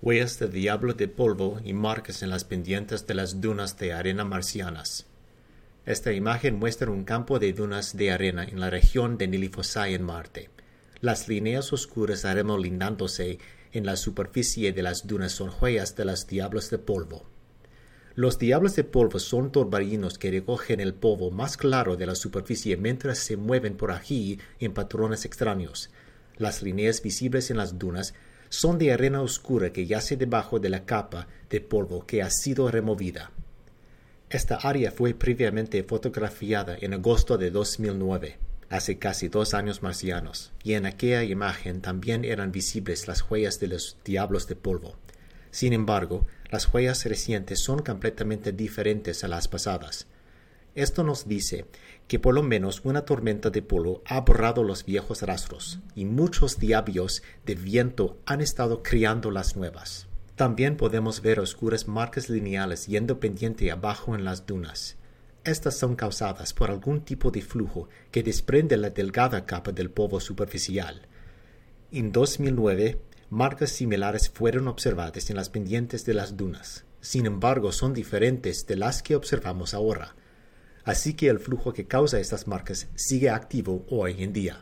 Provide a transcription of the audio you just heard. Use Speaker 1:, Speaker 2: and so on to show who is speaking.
Speaker 1: Huellas de diablo de polvo y marcas en las pendientes de las dunas de arena marcianas. Esta imagen muestra un campo de dunas de arena en la región de Nili Fossae en Marte. Las líneas oscuras arremolinándose en la superficie de las dunas son huellas de los diablos de polvo. Los diablos de polvo son torbellinos que recogen el polvo más claro de la superficie mientras se mueven por allí en patrones extraños. Las líneas visibles en las dunas son de arena oscura que yace debajo de la capa de polvo que ha sido removida. Esta área fue previamente fotografiada en agosto de 2009, hace casi 2 años marcianos, y en aquella imagen también eran visibles las huellas de los diablos de polvo. Sin embargo, las huellas recientes son completamente diferentes a las pasadas. Esto nos dice que por lo menos una tormenta de polvo ha borrado los viejos rastros, y muchos diablos de viento han estado creando las nuevas. También podemos ver oscuras marcas lineales yendo pendiente abajo en las dunas. Estas son causadas por algún tipo de flujo que desprende la delgada capa del polvo superficial. En 2009, marcas similares fueron observadas en las pendientes de las dunas. Sin embargo, son diferentes de las que observamos ahora. Así que el flujo que causa estas marcas sigue activo hoy en día.